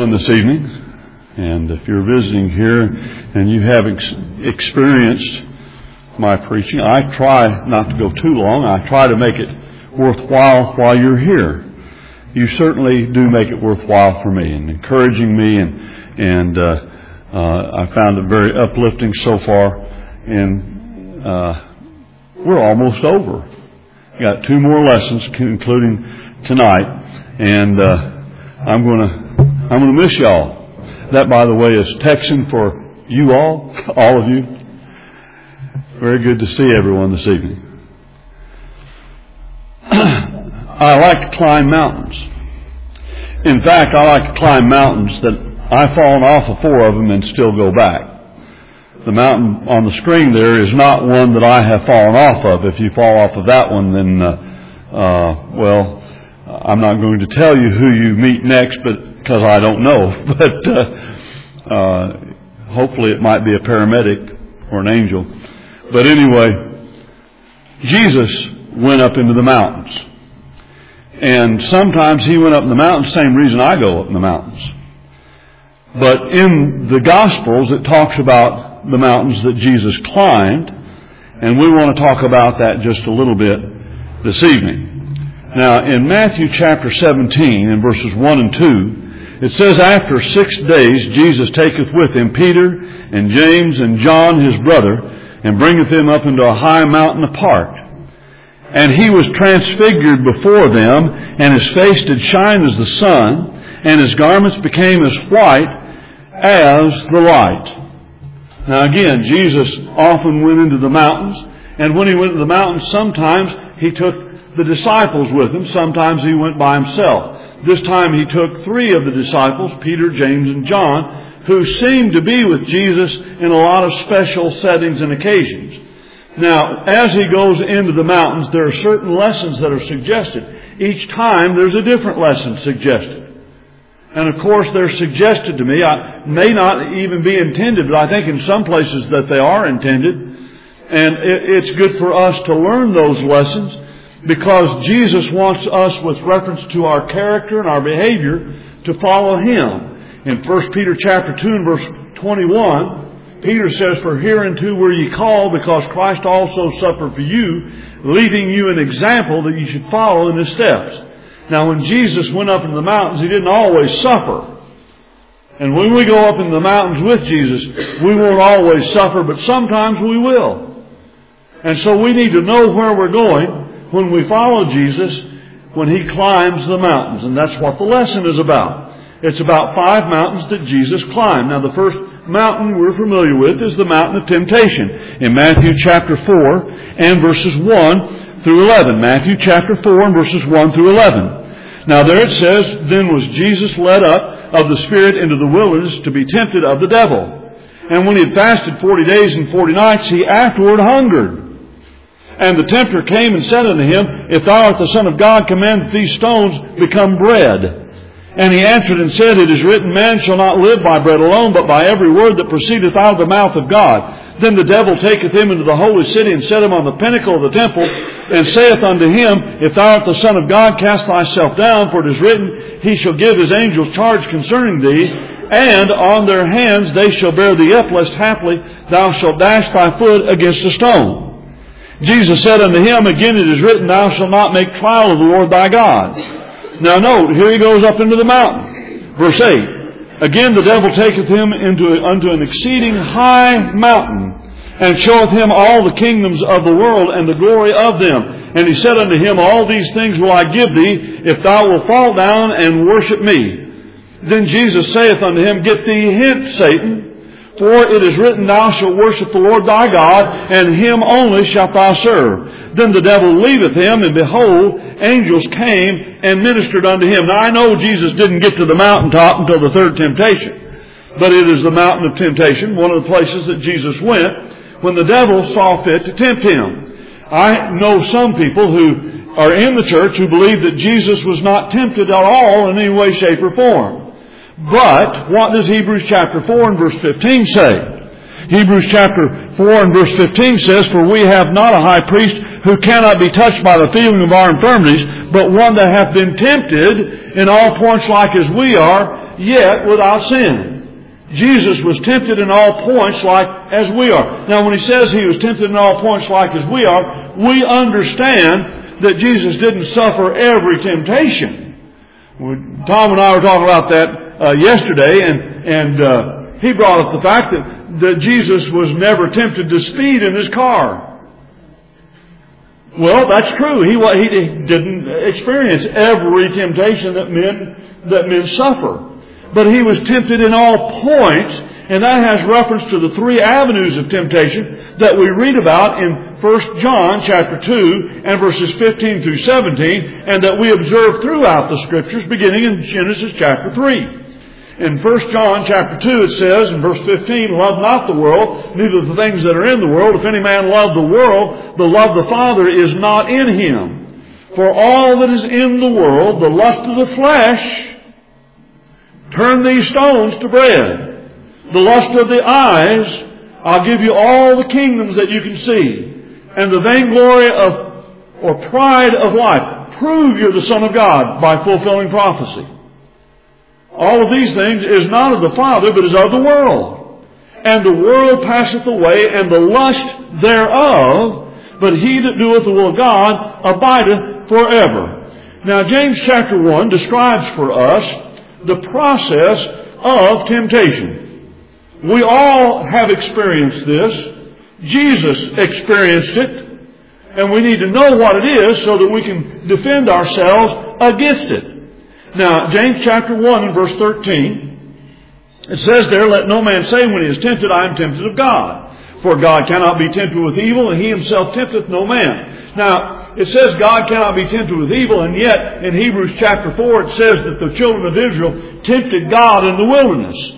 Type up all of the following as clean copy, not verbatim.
everyone this evening. And if you're visiting here and you have experienced my preaching, I try not to go too long. I try to make it worthwhile while you're here. You certainly do make it worthwhile for me and encouraging me, and I found it very uplifting so far. And we're almost over. Got 2 more lessons, including tonight, and I'm gonna miss y'all. That, by the way, is Texan for you all of you. Very good to see everyone this evening. I like to climb mountains. In fact, I like to climb mountains that I've fallen off of 4 of them and still go back. The mountain on the screen there is not one that I have fallen off of. If you fall off of that one, then, well, I'm not going to tell you who you meet next, because I don't know. But hopefully it might be a paramedic or an angel. But anyway, Jesus went up into the mountains. And sometimes He went up in the mountains, same reason I go up in the mountains. But in the Gospels, it talks about the mountains that Jesus climbed, and we want to talk about that just a little bit this evening. Now, in Matthew chapter 17, in verses 1 and 2, it says, "After 6 days Jesus taketh with Him Peter and James and John his brother, and bringeth them up into a high mountain apart. And He was transfigured before them, and His face did shine as the sun, and His garments became as white as the light." Now again, Jesus often went into the mountains, and when He went to the mountains, sometimes He took the disciples with Him, sometimes He went by Himself. This time He took 3 of the disciples, Peter, James, and John, who seemed to be with Jesus in a lot of special settings and occasions. Now, as He goes into the mountains, there are certain lessons that are suggested. Each time there's a different lesson suggested. And of course, they're suggested to me. I may not even be intended, but I think in some places that they are intended. And it's good for us to learn those lessons, because Jesus wants us, with reference to our character and our behavior, to follow Him. In 1 Peter chapter 2 and verse 21, Peter says, "For hereunto were ye called, because Christ also suffered for you, leaving you an example that ye should follow in His steps." Now, when Jesus went up into the mountains, He didn't always suffer. And when we go up in the mountains with Jesus, we won't always suffer, but sometimes we will. And so we need to know where we're going when we follow Jesus, when He climbs the mountains. And that's what the lesson is about. It's about 5 mountains that Jesus climbed. Now, the first mountain we're familiar with is the mountain of temptation in Matthew chapter 4 and verses 1 through 11. Matthew chapter 4 and verses 1 through 11. Now there it says, "Then was Jesus led up of the Spirit into the wilderness to be tempted of the devil. And when He had fasted 40 days and 40 nights, He afterward hungered. And the tempter came and said unto Him, If thou art the Son of God, command that these stones become bread. And He answered and said, It is written, Man shall not live by bread alone, but by every word that proceedeth out of the mouth of God. Then the devil taketh him into the holy city, and set him on the pinnacle of the temple, and saith unto him, If thou art the Son of God, cast thyself down, for it is written, He shall give His angels charge concerning thee, and on their hands they shall bear thee up, lest haply thou shalt dash thy foot against a stone. Jesus said unto him, Again it is written, Thou shalt not make trial of the Lord thy God. Now note, here he goes up into the mountain. Verse 8. Again the devil taketh him unto an exceeding high mountain, and showeth him all the kingdoms of the world and the glory of them. And he said unto him, All these things will I give thee, if thou wilt fall down and worship me. Then Jesus saith unto him, Get thee hence, Satan, for it is written, Thou shalt worship the Lord thy God, and Him only shalt thou serve. Then the devil leaveth him, and behold, angels came and ministered unto him. Now I know Jesus didn't get to the mountaintop until the third temptation, but it is the mountain of temptation, one of the places that Jesus went when the devil saw fit to tempt Him. I know some people who are in the church who believe that Jesus was not tempted at all in any way, shape, or form. But what does Hebrews chapter 4 and verse 15 say? Hebrews chapter 4 and verse 15 says, For we have not a high priest who cannot be touched by the feeling of our infirmities, but one that hath been tempted in all points like as we are, yet without sin. Jesus was tempted in all points like as we are. Now, when he says he was tempted in all points like as we are, we understand that Jesus didn't suffer every temptation. Tom and I were talking about that yesterday, and he brought up the fact that Jesus was never tempted to speed in his car. Well, that's true. He didn't experience every temptation that men suffer. But he was tempted in all points, and that has reference to the three avenues of temptation that we read about in 1 John chapter 2 and verses 15 through 17, and that we observe throughout the Scriptures beginning in Genesis chapter 3. In 1 John chapter 2 it says in verse 15, "Love not the world, neither the things that are in the world. If any man love the world, the love of the Father is not in him. For all that is in the world, the lust of the flesh, turn these stones to bread. The lust of the eyes, I'll give you all the kingdoms that you can see. And the vainglory of, or pride of life, prove you're the Son of God by fulfilling prophecy. All of these things is not of the Father, but is of the world. And the world passeth away, and the lust thereof, but he that doeth the will of God abideth forever." Now, James chapter 1 describes for us the process of temptation. We all have experienced this. Jesus experienced it. And we need to know what it is so that we can defend ourselves against it. Now, James chapter 1 and verse 13, it says there, "Let no man say when he is tempted, I am tempted of God. For God cannot be tempted with evil, and he himself tempteth no man." Now, it says God cannot be tempted with evil, and yet in Hebrews chapter 4 it says that the children of Israel tempted God in the wilderness.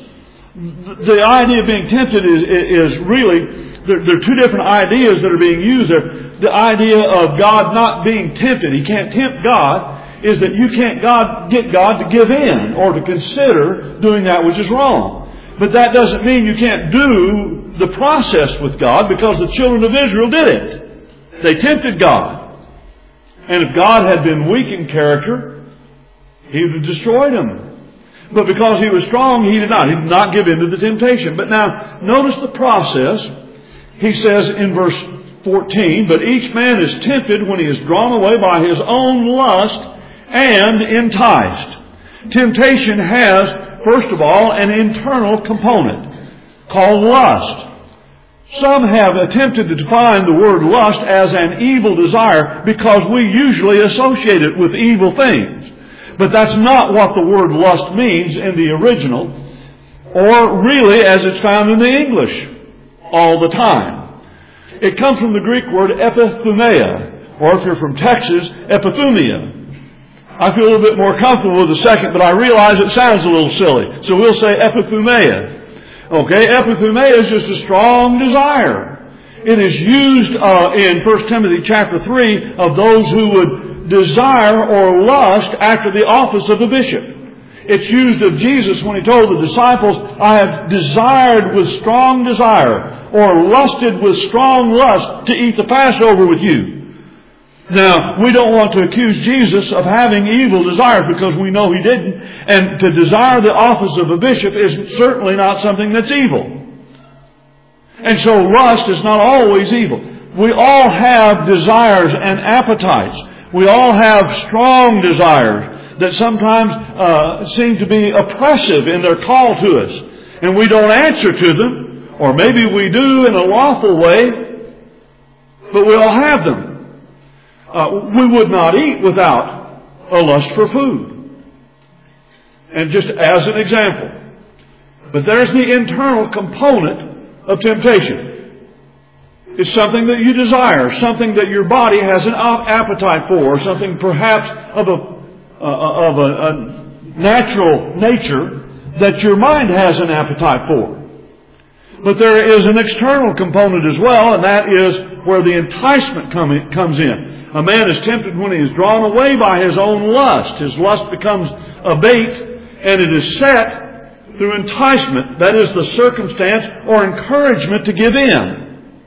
The idea of being tempted is really, there are two different ideas that are being used there. The idea of God not being tempted, he can't tempt God, is that you can't get God to give in or to consider doing that which is wrong. But that doesn't mean you can't do the process with God, because the children of Israel did it. They tempted God. And if God had been weak in character, he would have destroyed them. But because he was strong, he did not. He did not give in to the temptation. But now, notice the process. He says in verse 14, "But each man is tempted when he is drawn away by his own lust and enticed." Temptation has, first of all, an internal component called lust. Some have attempted to define the word lust as an evil desire because we usually associate it with evil things. But that's not what the word lust means in the original, or really as it's found in the English all the time. It comes from the Greek word epithumia, or if you're from Texas, epithumia. I feel a little bit more comfortable with the second, but I realize it sounds a little silly. So we'll say epithumia. Okay, epithumia is just a strong desire. It is used in 1 Timothy chapter 3 of those who would desire or lust after the office of a bishop. It's used of Jesus when he told the disciples, "I have desired with strong desire," or lusted with strong lust to eat the Passover with you. Now, we don't want to accuse Jesus of having evil desires because we know he didn't. And to desire the office of a bishop is certainly not something that's evil. And so lust is not always evil. We all have desires and appetites. We all have strong desires that sometimes seem to be oppressive in their call to us. And we don't answer to them, or maybe we do in a lawful way, but we all have them. We would not eat without a lust for food. And just as an example. But there's the internal component of temptation. It's something that you desire, something that your body has an appetite for, something perhaps of a natural nature that your mind has an appetite for. But there is an external component as well, and that is where the enticement comes in. A man is tempted when he is drawn away by his own lust. His lust becomes a bait, and it is set through enticement. That is the circumstance or encouragement to give in.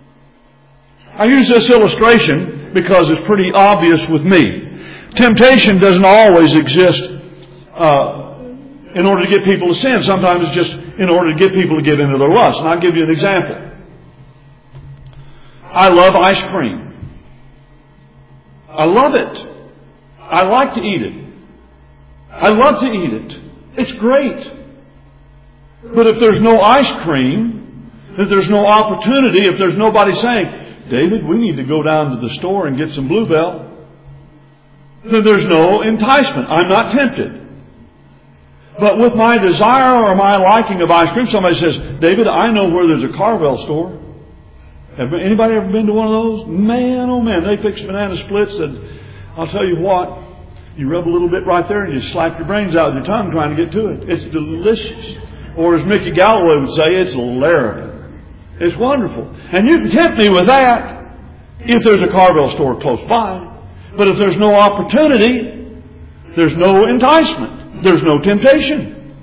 I use this illustration because it's pretty obvious with me. Temptation doesn't always exist in order to get people to sin. Sometimes it's just in order to get people to give into their lust. And I'll give you an example. I love ice cream. I love it. I like to eat it. I love to eat it. It's great. But if there's no ice cream, if there's no opportunity, if there's nobody saying, David, we need to go down to the store and get some Bluebell, then there's no enticement. I'm not tempted. But with my desire or my liking of ice cream, somebody says, David, I know where there's a Carvel store. Anybody ever been to one of those? Man, oh man, they fix banana splits, and I'll tell you what, you rub a little bit right there and you slap your brains out with your tongue trying to get to it. It's delicious. Or as Mickey Galloway would say, it's larrikin. It's wonderful. And you can tempt me with that if there's a Carvel store close by. But if there's no opportunity, there's no enticement. There's no temptation.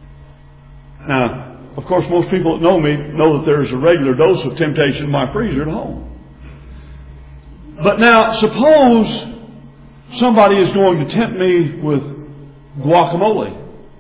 Now, of course, most people that know me know that there's a regular dose of temptation in my freezer at home. But now, suppose somebody is going to tempt me with guacamole.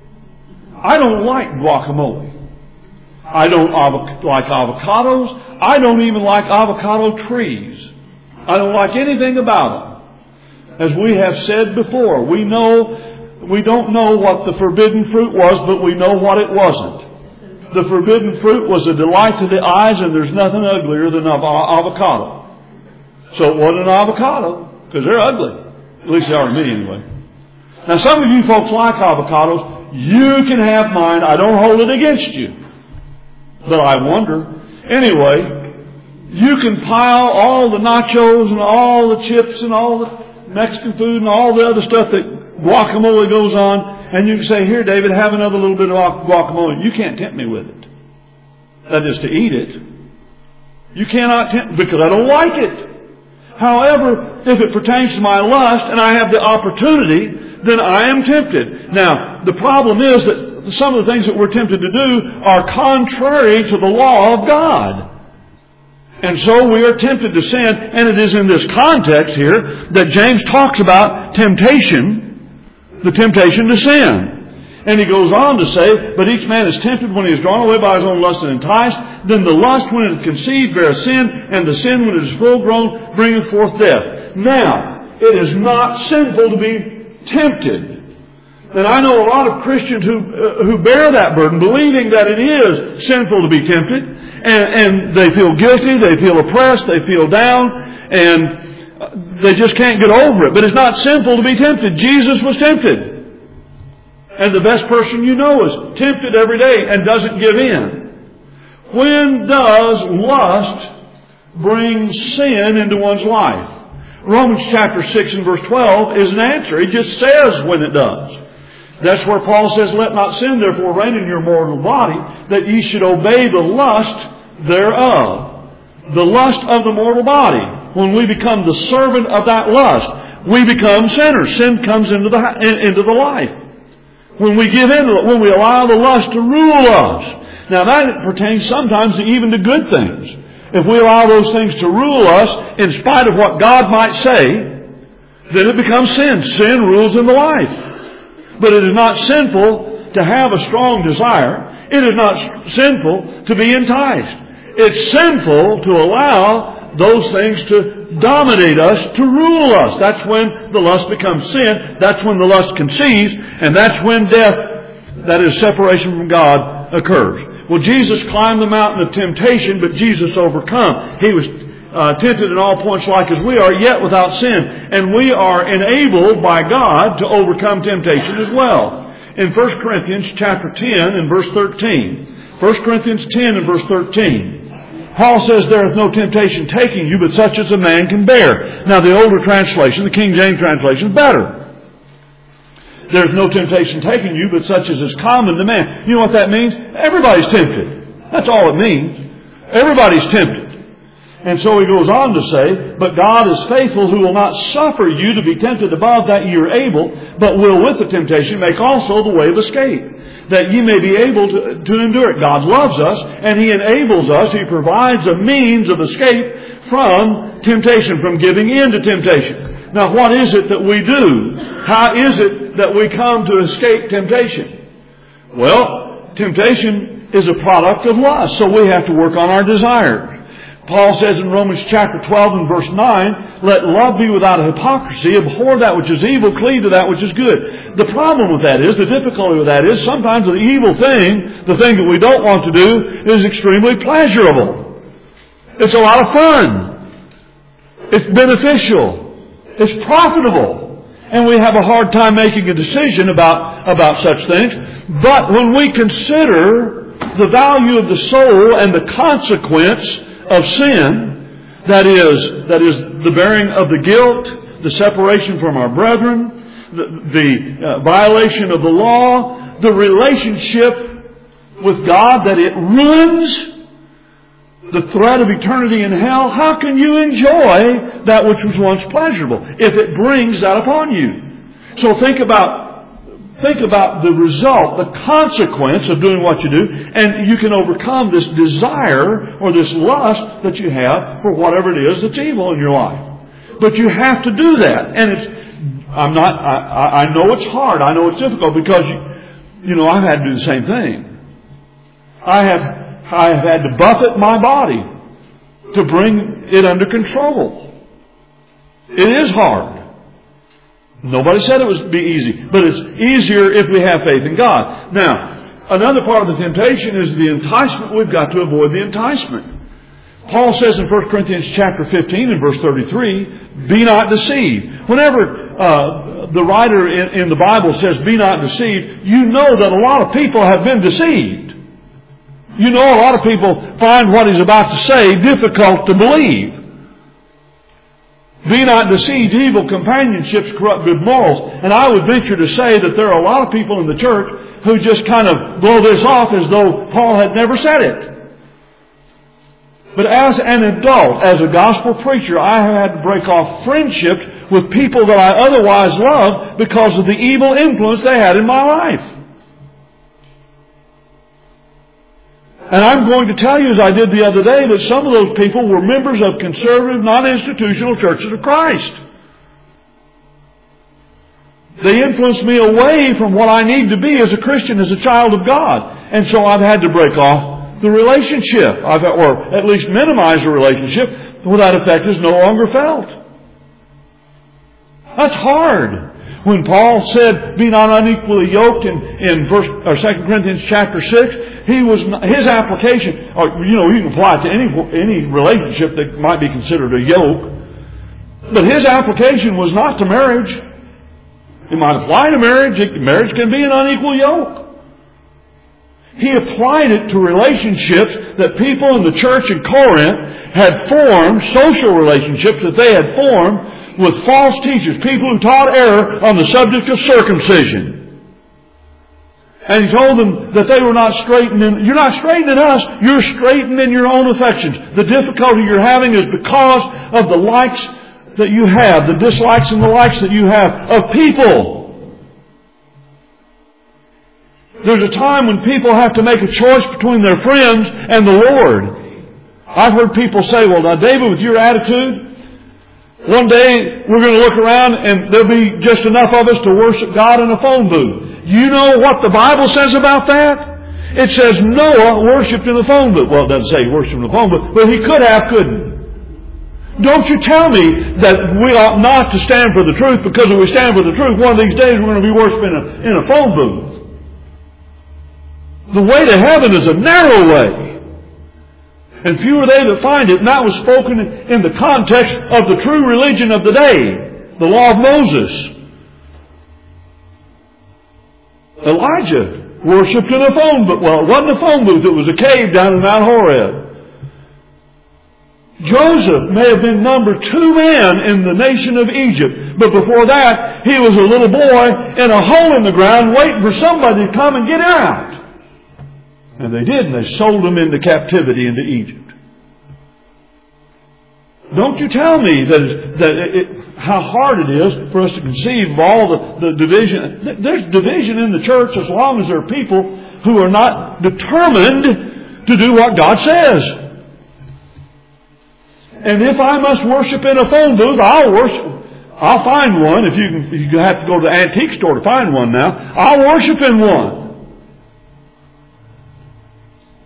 I don't like guacamole. I don't like avocados. I don't even like avocado trees. I don't like anything about them. As we have said before, we don't know what the forbidden fruit was, but we know what it wasn't. The forbidden fruit was a delight to the eyes, and there's nothing uglier than avocado. So it wasn't an avocado, because they're ugly. At least they are to me anyway. Now some of you folks like avocados. You can have mine. I don't hold it against you. But I wonder. Anyway, you can pile all the nachos and all the chips and all the Mexican food and all the other stuff that guacamole goes on. And you can say, here, David, have another little bit of guacamole. You can't tempt me with it. That is to eat it. You cannot tempt me because I don't like it. However, if it pertains to my lust and I have the opportunity, then I am tempted. Now, the problem is that some of the things that we're tempted to do are contrary to the law of God. And so we are tempted to sin, and it is in this context here that James talks about temptation, the temptation to sin. And he goes on to say, but each man is tempted when he is drawn away by his own lust and enticed. Then the lust, when it is conceived, beareth sin, and the sin, when it is full grown, bringeth forth death. Now, it is not sinful to be tempted. And I know a lot of Christians who bear that burden, believing that it is sinful to be tempted, and they feel guilty, they feel oppressed, they feel down, and they just can't get over it. But it's not sinful to be tempted. Jesus was tempted. And the best person you know is tempted every day and doesn't give in. When does lust bring sin into one's life? Romans chapter 6 and verse 12 is an answer. It just says when it does. That's where Paul says, let not sin therefore reign in your mortal body, that ye should obey the lust thereof. The lust of the mortal body. When we become the servant of that lust, we become sinners. Sin comes into the life. When we give in to it, when we allow the lust to rule us. Now that pertains sometimes even to good things. If we allow those things to rule us, in spite of what God might say, then it becomes sin. Sin rules in the life. But it is not sinful to have a strong desire. It is not sinful to be enticed. It's sinful to allow those things to dominate us, to rule us. That's when the lust becomes sin. That's when the lust conceives. And that's when death, that is separation from God, occurs. Well, Jesus climbed the mountain of temptation, but Jesus overcome. He was tempted in all points like as we are, yet without sin. And we are enabled by God to overcome temptation as well. In 1 Corinthians chapter 10 and verse 13. 1 Corinthians 10 and verse 13. Paul says, there is no temptation taking you, but such as a man can bear. Now the older translation, the King James translation, is better. There is no temptation taking you, but such as is common to man. You know what that means? Everybody's tempted. That's all it means. Everybody's tempted. And so he goes on to say, but God is faithful, who will not suffer you to be tempted above that ye are able, but will with the temptation make also the way of escape, that ye may be able to endure it. God loves us, and He enables us. He provides a means of escape from temptation, from giving in to temptation. Now, what is it that we do? How is it that we come to escape temptation? Well, temptation is a product of lust, so we have to work on our desires. Paul says in Romans chapter 12 and verse 9, let love be without hypocrisy, abhor that which is evil, cleave to that which is good. The problem with that is, the difficulty with that is, sometimes the evil thing, the thing that we don't want to do, is extremely pleasurable. It's a lot of fun. It's beneficial. It's profitable. And we have a hard time making a decision about such things. But when we consider the value of the soul and the consequence of sin, that is the bearing of the guilt, the separation from our brethren, the violation of the law, the relationship with God, that it ruins, the threat of eternity in hell, how can you enjoy that which was once pleasurable if it brings that upon you? So think about the result, the consequence of doing what you do, and you can overcome this desire or this lust that you have for whatever it is that's evil in your life. But you have to do that. And I know it's hard. I know it's difficult because, I've had to do the same thing. I have had to buffet my body to bring it under control. It is hard. Nobody said it would be easy, but it's easier if we have faith in God. Now, another part of the temptation is the enticement. We've got to avoid the enticement. Paul says in 1 Corinthians chapter 15 and verse 33, be not deceived. Whenever the writer in the Bible says be not deceived, you know that a lot of people have been deceived. You know a lot of people find what he's about to say difficult to believe. Be not deceived, evil companionships corrupt good morals. And I would venture to say that there are a lot of people in the church who just kind of blow this off as though Paul had never said it. But as an adult, as a gospel preacher, I have had to break off friendships with people that I otherwise loved because of the evil influence they had in my life. And I'm going to tell you, as I did the other day, that some of those people were members of conservative, non-institutional churches of Christ. They influenced me away from what I need to be as a Christian, as a child of God. And so I've had to break off the relationship, or at least minimize the relationship, where that effect is no longer felt. That's hard. When Paul said, be not unequally yoked in 2 Corinthians chapter 6, his application, you can apply it to any relationship that might be considered a yoke. But his application was not to marriage. It might apply to marriage. Marriage can be an unequal yoke. He applied it to relationships that people in the church in Corinth had formed, social relationships that they had formed with false teachers, people who taught error on the subject of circumcision. And he told them that they were not straightening. You're not straightening us, you're straightening your own affections. The difficulty you're having is because of the likes that you have, the dislikes and the likes that you have of people. There's a time when people have to make a choice between their friends and the Lord. I've heard people say, well, now David, with your attitude, one day we're going to look around and there'll be just enough of us to worship God in a phone booth. You know what the Bible says about that? It says Noah worshipped in a phone booth. Well, it doesn't say he worshipped in a phone booth, but he could have, couldn't. Don't you tell me that we ought not to stand for the truth, because if we stand for the truth, one of these days we're going to be worshiping in a phone booth. The way to heaven is a narrow way. And few are they that find it. And that was spoken in the context of the true religion of the day, the law of Moses. Elijah worshipped in a phone booth. Well, it wasn't a phone booth. It was a cave down in Mount Horeb. Joseph may have been number 2 man in the nation of Egypt. But before that, he was a little boy in a hole in the ground waiting for somebody to come and get him out. And they did, and they sold him into captivity into Egypt. Don't you tell me how hard it is for us to conceive of all the division. There's division in the church as long as there are people who are not determined to do what God says. And if I must worship in a phone booth, I'll worship. I'll find one. If you have to go to the antique store to find one now, I'll worship in one.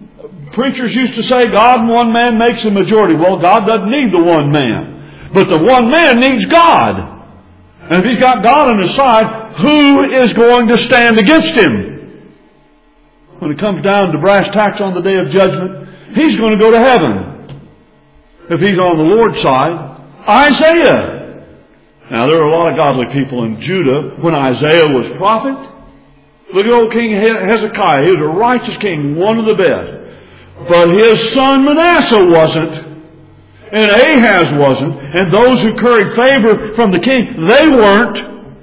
Preachers used to say God and one man makes a majority. Well, God doesn't need the one man. But the one man needs God. And if he's got God on his side, who is going to stand against him? When it comes down to brass tacks on the day of judgment, he's going to go to heaven. If he's on the Lord's side. Isaiah. Now, there are a lot of godly people in Judah when Isaiah was prophet. Look at old King Hezekiah. He was a righteous king, one of the best. But his son Manasseh wasn't. And Ahaz wasn't. And those who curried favor from the king, they weren't.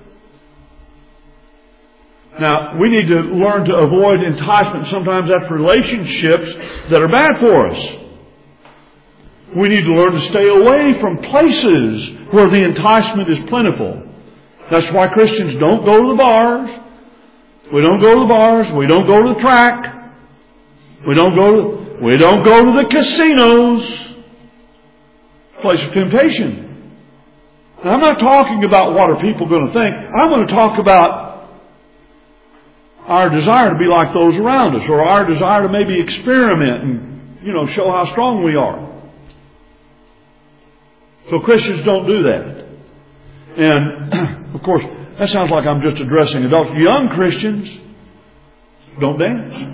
Now, we need to learn to avoid enticement. Sometimes that's relationships that are bad for us. We need to learn to stay away from places where the enticement is plentiful. That's why Christians don't go to the bars. We don't go to the bars. We don't go to the track. We don't go to the casinos. Place of temptation. Now, I'm not talking about what are people going to think. I'm going to talk about our desire to be like those around us, or our desire to maybe experiment and, show how strong we are. So Christians don't do that. And, of course, that sounds like I'm just addressing adults. Young Christians don't dance.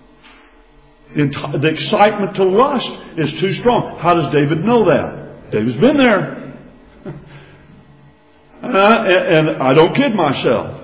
The excitement to lust is too strong. How does David know that? David's been there. And I don't kid myself.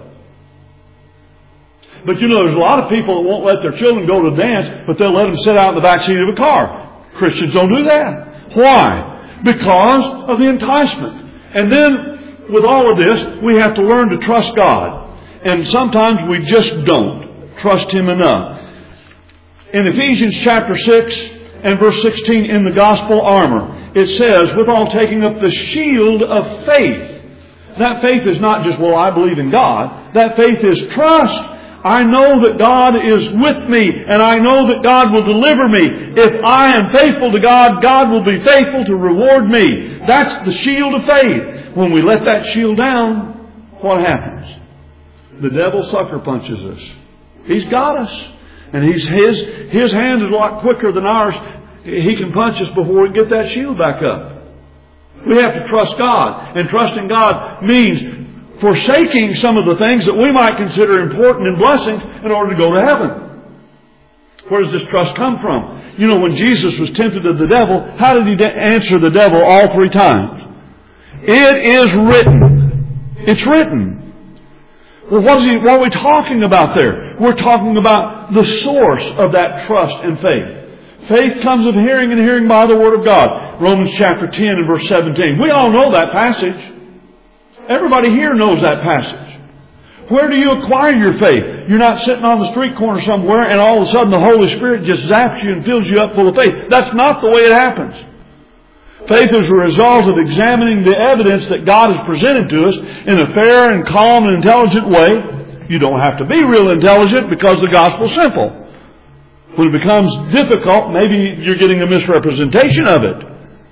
But there's a lot of people that won't let their children go to dance, but they'll let them sit out in the back seat of a car. Christians don't do that. Why? Because of the enticement. And then, with all of this, we have to learn to trust God. And sometimes we just don't trust Him enough. In Ephesians chapter 6 and verse 16 in the gospel armor, it says, withal taking up the shield of faith. That faith is not just, I believe in God. That faith is trust. I know that God is with me, and I know that God will deliver me. If I am faithful to God, God will be faithful to reward me. That's the shield of faith. When we let that shield down, what happens? The devil sucker punches us. He's got us. And his hand is a lot quicker than ours. He can punch us before we get that shield back up. We have to trust God. And trusting God means forsaking some of the things that we might consider important and blessings in order to go to heaven. Where does this trust come from? When Jesus was tempted of the devil, how did He answer the devil all 3 times? It is written. It's written. Well, what are we talking about there? We're talking about the source of that trust and faith. Faith comes of hearing, and hearing by the Word of God. Romans chapter 10 and verse 17. We all know that passage. Everybody here knows that passage. Where do you acquire your faith? You're not sitting on the street corner somewhere and all of a sudden the Holy Spirit just zaps you and fills you up full of faith. That's not the way it happens. Faith is a result of examining the evidence that God has presented to us in a fair and calm and intelligent way. You don't have to be real intelligent because the gospel's simple. When it becomes difficult, maybe you're getting a misrepresentation of it.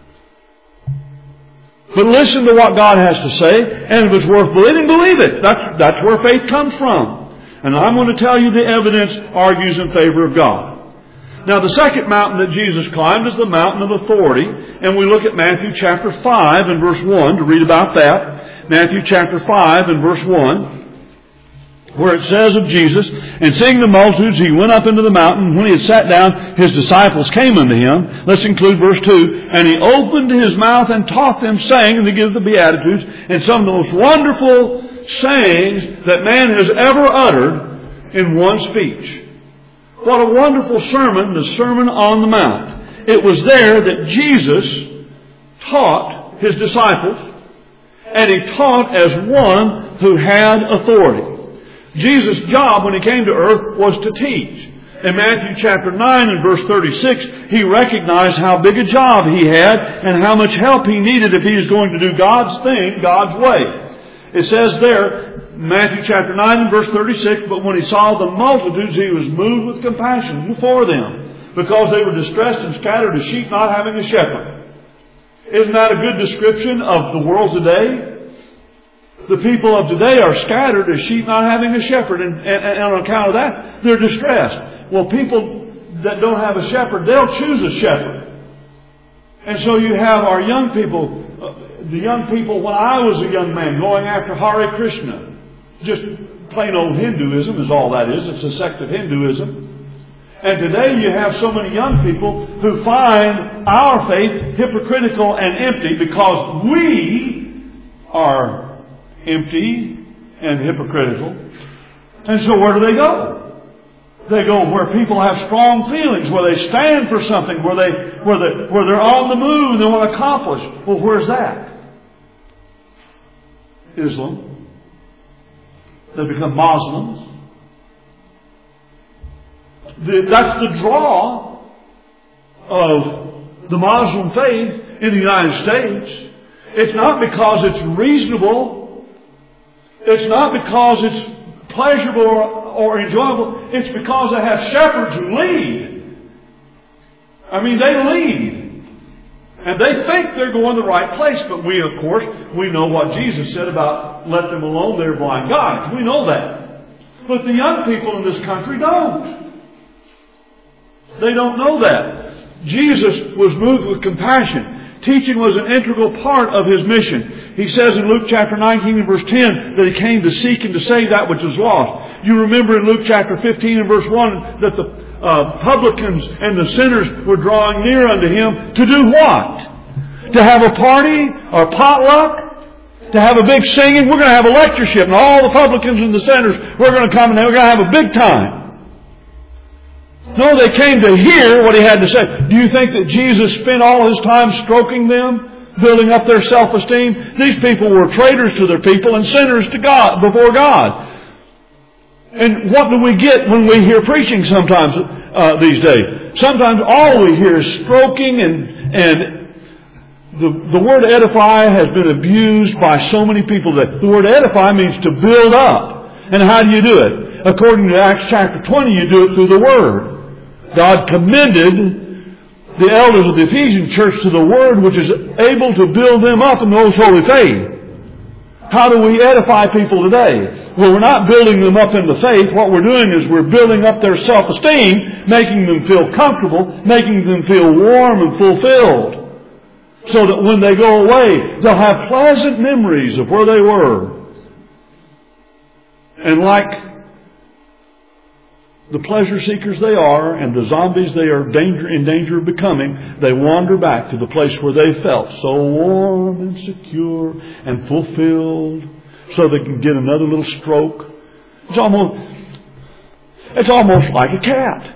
But listen to what God has to say, and if it's worth believing, believe it. That's where faith comes from. And I'm going to tell you the evidence argues in favor of God. Now, the second mountain that Jesus climbed is the mountain of authority. And we look at Matthew chapter 5 and verse 1 to read about that. Matthew chapter 5 and verse 1. Where it says of Jesus, and seeing the multitudes, He went up into the mountain. When He had sat down, His disciples came unto Him. Let's include verse 2. And He opened His mouth and taught them, saying, and He gives the Beatitudes, and some of the most wonderful sayings that man has ever uttered in one speech. What a wonderful sermon, the Sermon on the Mount. It was there that Jesus taught His disciples, and He taught as one who had authority. Jesus' job when He came to earth was to teach. In Matthew chapter 9 and verse 36, He recognized how big a job He had and how much help He needed if He was going to do God's thing, God's way. It says there, Matthew chapter 9 and verse 36, but when He saw the multitudes, He was moved with compassion for them, because they were distressed and scattered as sheep not having a shepherd. Isn't that a good description of the world today? The people of today are scattered as sheep not having a shepherd, and on account of that, they're distressed. Well, people that don't have a shepherd, they'll choose a shepherd. And so you have our young people, the young people when I was a young man going after Hare Krishna. Just plain old Hinduism is all that is. It's a sect of Hinduism. And today you have so many young people who find our faith hypocritical and empty because we are empty and hypocritical. And so where do they go? They go where people have strong feelings, where they stand for something, where they're on the move and they want to accomplish. Well, where's that? Islam. They become Muslims. That's the draw of the Muslim faith in the United States. It's not because it's reasonable. It's not because it's pleasurable or enjoyable. It's because they have shepherds who lead. I mean, they lead. And they think they're going the right place. But we, of course, we know what Jesus said about let them alone, they're blind guides. We know that. But the young people in this country don't. They don't know that. Jesus was moved with compassion. Teaching was an integral part of His mission. He says in Luke chapter 19 and verse 10 that He came to seek and to save that which is lost. You remember in Luke chapter 15 and verse 1 that the publicans and the sinners were drawing near unto Him to do what? To have a party or potluck? To have a big singing? We're going to have a lectureship and all the publicans and the sinners, we're going to come and we're going to have a big time. No, they came to hear what He had to say. Do you think that Jesus spent all His time stroking them, building up their self-esteem? These people were traitors to their people and sinners to God, before God. And what do we get when we hear preaching sometimes these days? Sometimes all we hear is stroking and the word edify has been abused by so many people that the word edify means to build up. And how do you do it? According to Acts chapter 20, you do it through the Word. God commended the elders of the Ephesian church to the Word, which is able to build them up in the most holy faith. How do we edify people today? Well, we're not building them up in the faith. What we're doing is we're building up their self-esteem, making them feel comfortable, making them feel warm and fulfilled. So that when they go away, they'll have pleasant memories of where they were. And like the pleasure seekers they are and the zombies they are in danger of becoming, they wander back to the place where they felt so warm and secure and fulfilled so they can get another little stroke. It's almost like a cat.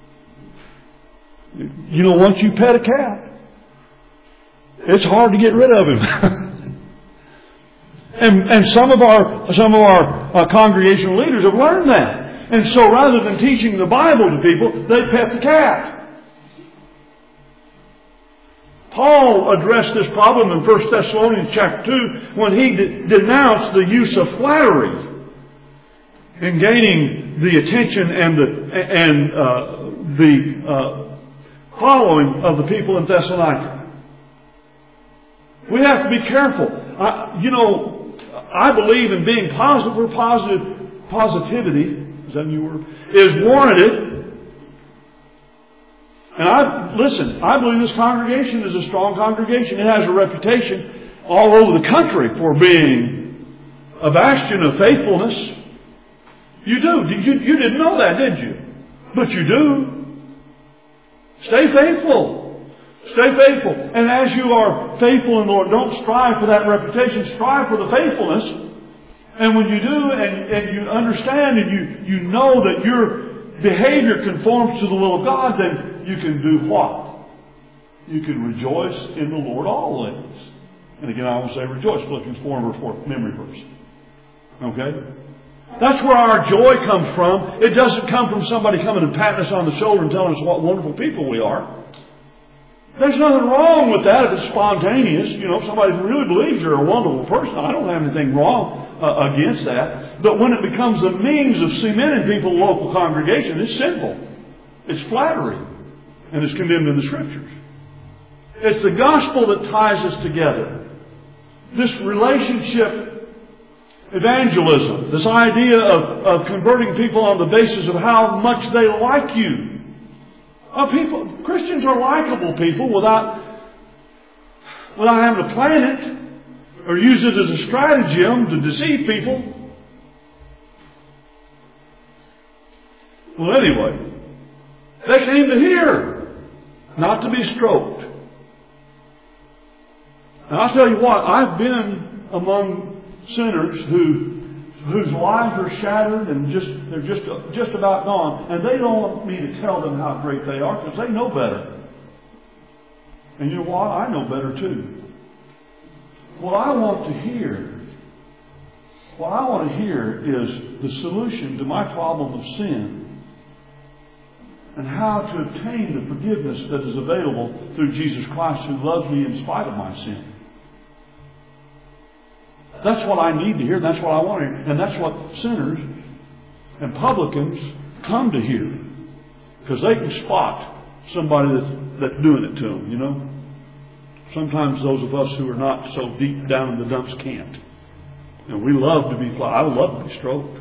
You know, once you pet a cat, it's hard to get rid of him. and some of our congregational leaders have learned that. And so rather than teaching the Bible to people, they pet the cat. Paul addressed this problem in 1 Thessalonians chapter 2 when he denounced the use of flattery in gaining the attention and the following of the people in Thessalonica. We have to be careful. I believe in being positive where positivity, is that a new word, is warranted. And I believe this congregation is a strong congregation. It has a reputation all over the country for being a bastion of faithfulness. You do. You didn't know that, did you? But you do. Stay faithful. Stay faithful. And as you are faithful in the Lord, don't strive for that reputation. Strive for the faithfulness. And when you do and you understand and you know that your behavior conforms to the will of God, then you can do what? You can rejoice in the Lord always. And again, I will say rejoice. Philippians 4 and verse 4, memory verse. Okay? That's where our joy comes from. It doesn't come from somebody coming and patting us on the shoulder and telling us what wonderful people we are. There's nothing wrong with that if it's spontaneous. You know, if somebody really believes you're a wonderful person, I don't have anything wrong against that. But when it becomes a means of cementing people in the local congregation, it's sinful. It's flattery. And it's condemned in the Scriptures. It's the gospel that ties us together. This relationship evangelism, this idea of converting people on the basis of how much they like you. Christians are likable people without having to plan it or use it as a stratagem to deceive people. Well, anyway, they came to hear, not to be stroked. And I'll tell you what, I've been among sinners whose lives are shattered and they're just about gone, and they don't want me to tell them how great they are because they know better. And you know what? I know better too. What I want to hear is the solution to my problem of sin and how to obtain the forgiveness that is available through Jesus Christ, who loves me in spite of my sin. That's what I need to hear. That's what I want to hear. And that's what sinners and publicans come to hear. Because they can spot somebody that's doing it to them, you know. Sometimes those of us who are not so deep down in the dumps can't. And we love to be, I would love to be stroked.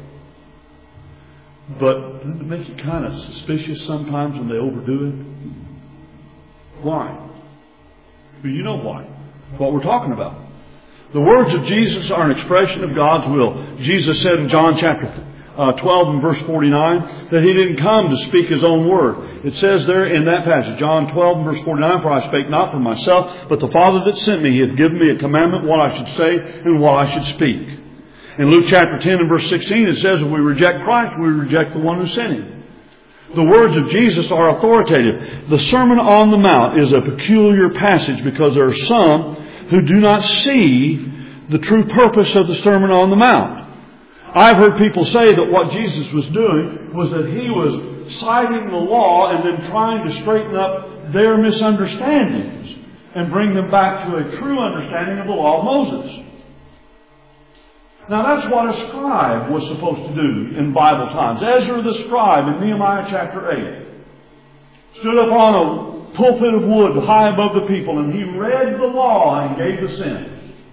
But doesn't it make you kind of suspicious sometimes when they overdo it? Why? Well, you know why. What we're talking about. The words of Jesus are an expression of God's will. Jesus said in John chapter 12 and verse 49 that He didn't come to speak His own word. It says there in that passage, John 12 and verse 49, "For I spake not for myself, but the Father that sent me, He hath given me a commandment what I should say and what I should speak." In Luke chapter 10 and verse 16 it says, if we reject Christ, we reject the one who sent Him. The words of Jesus are authoritative. The Sermon on the Mount is a peculiar passage because there are some who do not see the true purpose of the Sermon on the Mount. I've heard people say that what Jesus was doing was that He was citing the law and then trying to straighten up their misunderstandings and bring them back to a true understanding of the law of Moses. Now that's what a scribe was supposed to do in Bible times. Ezra the scribe in Nehemiah chapter 8 stood up on a pulpit of wood high above the people, and he read the law and gave the sense.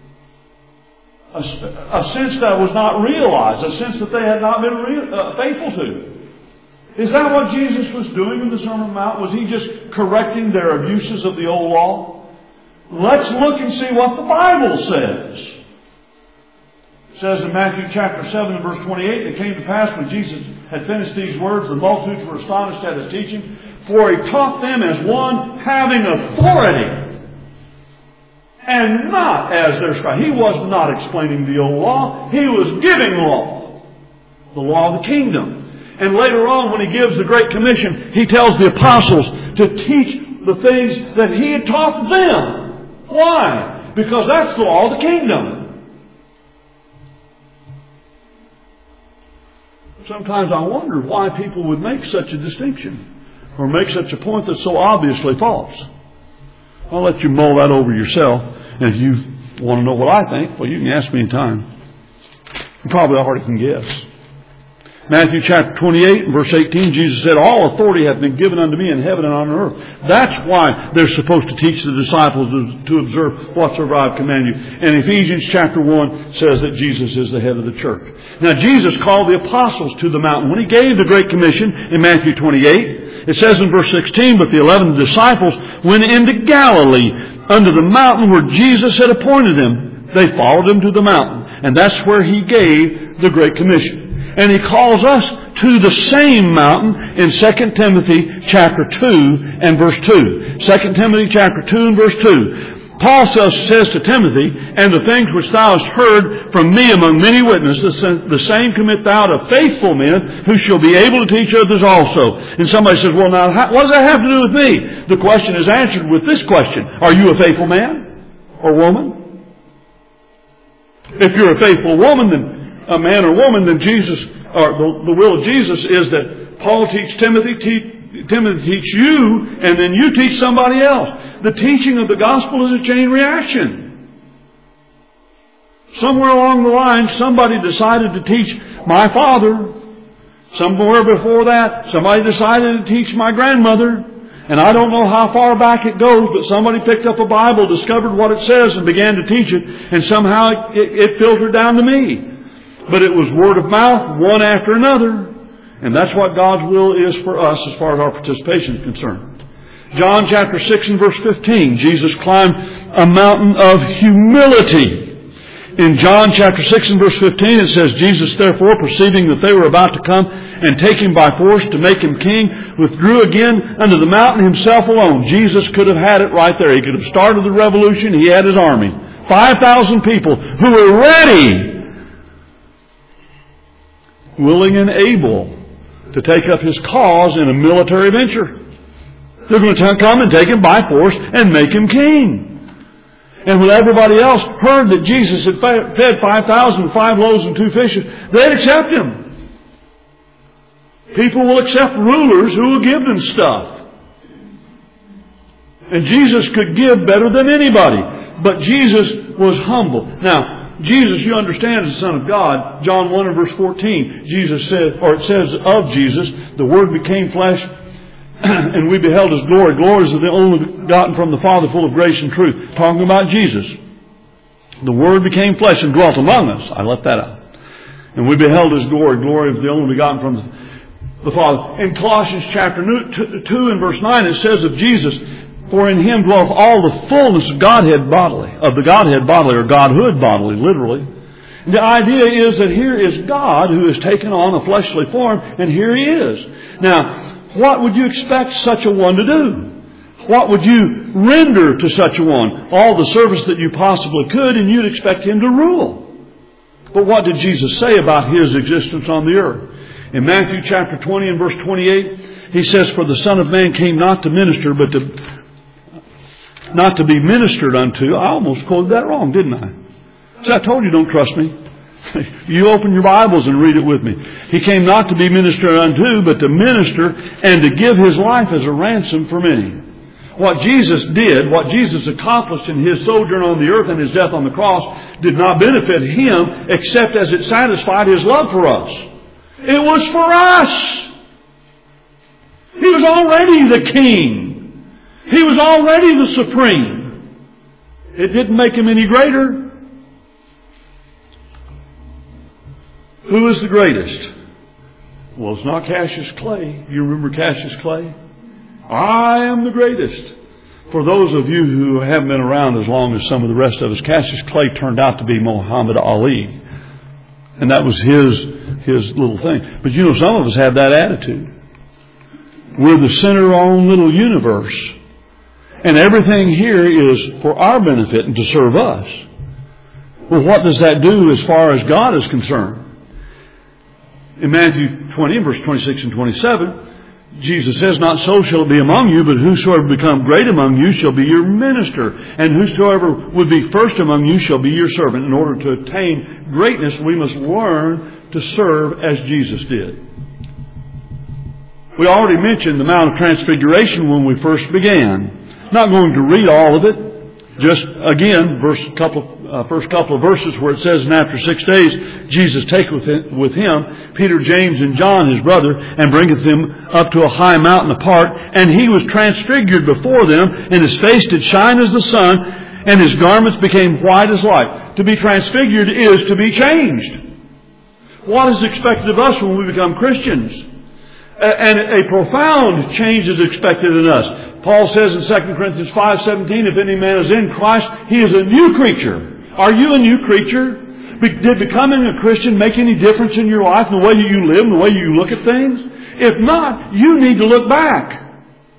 A sense that was not realized, a sense that they had not been faithful to. Is that what Jesus was doing in the Sermon on the Mount? Was He just correcting their abuses of the old law? Let's look and see what the Bible says. It says in Matthew chapter 7 and verse 28, "It came to pass when Jesus had finished these words, the multitudes were astonished at His teaching, for He taught them as one having authority, and not as their scribe." He was not explaining the old law. He was giving law. The law of the kingdom. And later on, when He gives the Great Commission, He tells the apostles to teach the things that He had taught them. Why? Because that's the law of the kingdom. Sometimes I wonder why people would make such a distinction or make such a point that's so obviously false. I'll let you mull that over yourself. And if you want to know what I think, well, you can ask me in time. You probably already can guess. Matthew chapter 28 verse 18, Jesus said, "All authority hath been given unto me in heaven and on earth." That's why they're supposed to teach the disciples to observe whatsoever I've commanded you. And Ephesians chapter 1 says that Jesus is the head of the church. Now Jesus called the apostles to the mountain. When He gave the Great Commission in Matthew 28, it says in verse 16, "But the 11 disciples went into Galilee unto the mountain where Jesus had appointed them. They followed Him to the mountain." And that's where He gave the Great Commission. And He calls us to the same mountain in 2 Timothy chapter 2 and verse 2. 2 Timothy chapter 2 and verse 2. Paul says to Timothy, "And the things which thou hast heard from me among many witnesses, the same commit thou to faithful men who shall be able to teach others also." And somebody says, "Well, now, what does that have to do with me?" The question is answered with this question. Are you a faithful man or woman? If you're a faithful woman, then a man or woman, then Jesus, or the will of Jesus is that Paul teach Timothy teach you, and then you teach somebody else. The teaching of the gospel is a chain reaction. Somewhere along the line, somebody decided to teach my father. Somewhere before that, somebody decided to teach my grandmother. And I don't know how far back it goes, but somebody picked up a Bible, discovered what it says, and began to teach it, and somehow it filtered down to me. But it was word of mouth, one after another. And that's what God's will is for us as far as our participation is concerned. John chapter 6 and verse 15, Jesus climbed a mountain of humility. In John chapter 6 and verse 15 it says, Jesus therefore, perceiving that they were about to come and take him by force to make him king, withdrew again unto the mountain himself alone. Jesus could have had it right there. He could have started the revolution. He had his army. 5,000 people who were ready, willing and able to take up his cause in a military venture. They're going to come and take him by force and make him king. And when everybody else heard that Jesus had fed 5,000, 5 loaves and 2 fishes, they'd accept him. People will accept rulers who will give them stuff. And Jesus could give better than anybody. But Jesus was humble. Now, Jesus, you understand, is the Son of God. John 1 and verse 14, Jesus said, or it says of Jesus, the Word became flesh, and we beheld His glory. Glory is the only begotten from the Father, full of grace and truth. Talking about Jesus. The Word became flesh and dwelt among us. I left that out. And we beheld His glory. Glory is the only begotten from the Father. In Colossians chapter 2 and verse 9, it says of Jesus, for in Him dwelleth all the fullness of Godhead bodily, or Godhood bodily, literally. The idea is that here is God who has taken on a fleshly form, and here He is. Now, what would you expect such a one to do? What would you render to such a one? All the service that you possibly could, and you'd expect Him to rule. But what did Jesus say about His existence on the earth? In Matthew chapter 20 and verse 28, He says, for the Son of Man came not to minister, but not to be ministered unto. I almost quoted that wrong, didn't I? So I told you, don't trust me. You open your Bibles and read it with me. He came not to be ministered unto, but to minister and to give His life as a ransom for many. What Jesus did, what Jesus accomplished in His sojourn on the earth and His death on the cross, did not benefit Him except as it satisfied His love for us. It was for us. He was already the King. He was already the supreme. It didn't make Him any greater. Who is the greatest? Well, it's not Cassius Clay. You remember Cassius Clay? I am the greatest. For those of you who haven't been around as long as some of the rest of us, Cassius Clay turned out to be Muhammad Ali. And that was his little thing. But you know, some of us have that attitude. We're the center of our own little universe. And everything here is for our benefit and to serve us. Well, what does that do as far as God is concerned? In Matthew 20, verse 26 and 27, Jesus says, not so shall it be among you, but whosoever become great among you shall be your minister. And whosoever would be first among you shall be your servant. In order to attain greatness, we must learn to serve as Jesus did. We already mentioned the Mount of Transfiguration when we first began. Not going to read all of it. Just again, first couple of verses where it says, and after 6 days, Jesus taketh with him Peter, James, and John, his brother, and bringeth them up to a high mountain apart. And he was transfigured before them, and his face did shine as the sun, and his garments became white as light. To be transfigured is to be changed. What is expected of us when we become Christians? And a profound change is expected in us. Paul says in 2 Corinthians 5:17, if any man is in Christ, he is a new creature. Are you a new creature? Did becoming a Christian make any difference in your life, in the way that you live, in the way you look at things? If not, you need to look back.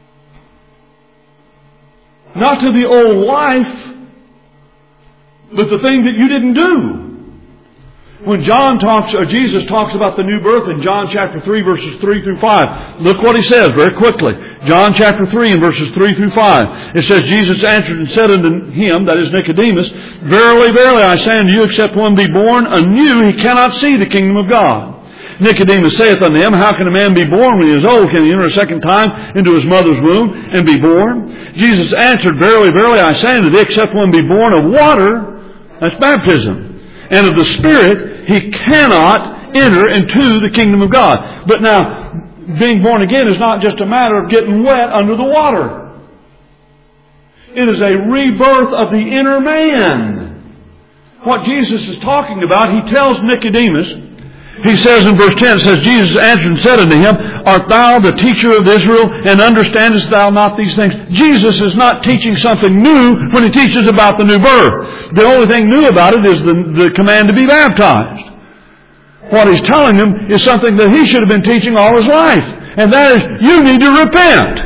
Not to the old life, but the thing that you didn't do. When Jesus talks about the new birth in John chapter 3 verses 3 through 5. Look what he says very quickly. John chapter 3 and verses 3 through 5. It says, Jesus answered and said unto him, that is Nicodemus, verily, verily, I say unto you, except one be born anew, he cannot see the kingdom of God. Nicodemus saith unto him, how can a man be born when he is old? Can he enter a second time into his mother's womb and be born? Jesus answered, verily, verily, I say unto thee, except one be born of water, that's baptism, and of the Spirit, he cannot enter into the kingdom of God. But now, being born again is not just a matter of getting wet under the water. It is a rebirth of the inner man. What Jesus is talking about, he tells Nicodemus, He says in verse 10, it says, Jesus answered and said unto him, Art thou the teacher of Israel, and understandest thou not these things? Jesus is not teaching something new when He teaches about the new birth. The only thing new about it is the command to be baptized. What He's telling him is something that he should have been teaching all his life. And that is, you need to repent.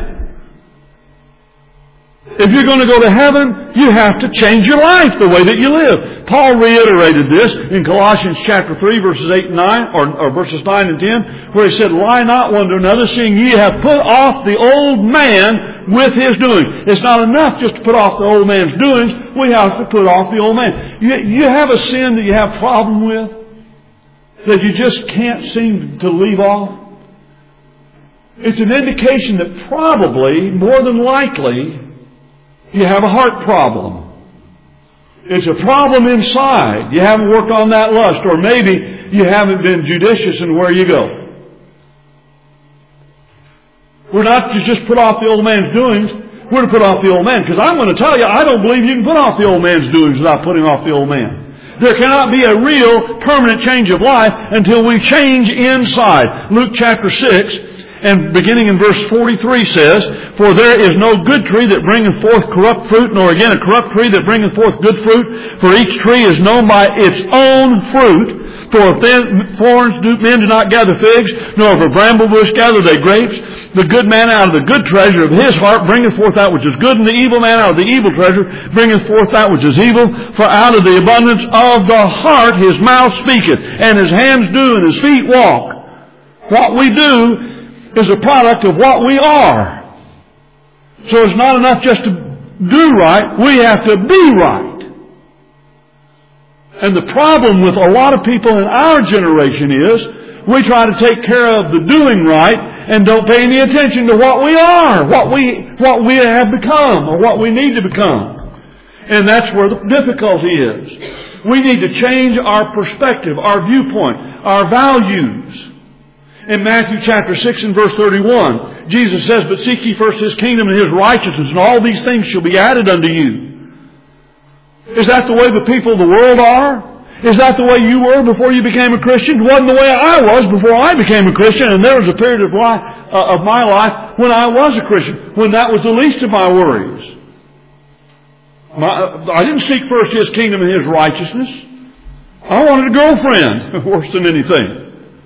If you're going to go to heaven, you have to change your life the way that you live. Paul reiterated this in Colossians chapter 3, verses 8 and 9, or verses 9 and 10, where he said, Lie not one to another, seeing ye have put off the old man with his doings. It's not enough just to put off the old man's doings. We have to put off the old man. You have a sin that you have a problem with, that you just can't seem to leave off. It's an indication that probably, more than likely, you have a heart problem. It's a problem inside. You haven't worked on that lust, or maybe you haven't been judicious in where you go. We're not to just put off the old man's doings. We're to put off the old man. Because I'm going to tell you, I don't believe you can put off the old man's doings without putting off the old man. There cannot be a real permanent change of life until we change inside. Luke chapter 6. And beginning in verse 43 says, For there is no good tree that bringeth forth corrupt fruit, nor again a corrupt tree that bringeth forth good fruit. For each tree is known by its own fruit. For if thorns men do not gather figs, nor if a bramble bush gather they grapes. The good man out of the good treasure of his heart bringeth forth that which is good, and the evil man out of the evil treasure bringeth forth that which is evil. For out of the abundance of the heart his mouth speaketh, and his hands do, and his feet walk. What we do is a product of what we are. So it's not enough just to do right. We have to be right. And the problem with a lot of people in our generation is we try to take care of the doing right and don't pay any attention to what we are, what we have become, or what we need to become. And that's where the difficulty is. We need to change our perspective, our viewpoint, our values. In Matthew chapter 6 and verse 31, Jesus says, But seek ye first His kingdom and His righteousness, and all these things shall be added unto you. Is that the way the people of the world are? Is that the way you were before you became a Christian? It wasn't the way I was before I became a Christian, and there was a period of my life when I was a Christian, when that was the least of my worries. I didn't seek first His kingdom and His righteousness. I wanted a girlfriend, worse than anything.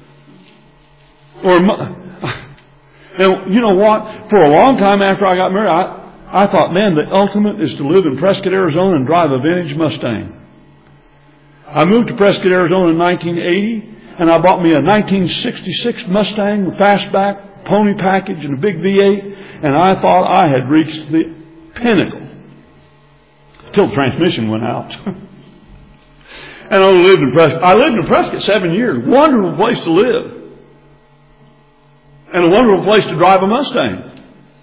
And you know what? For a long time after I got married, I thought, man, the ultimate is to live in Prescott, Arizona and drive a vintage Mustang. I moved to Prescott, Arizona in 1980, and I bought me a 1966 Mustang with fastback, pony package, and a big V8, and I thought I had reached the pinnacle. Till the transmission went out. And I lived in Prescott. I lived in Prescott 7 years. Wonderful place to live. And a wonderful place to drive a Mustang.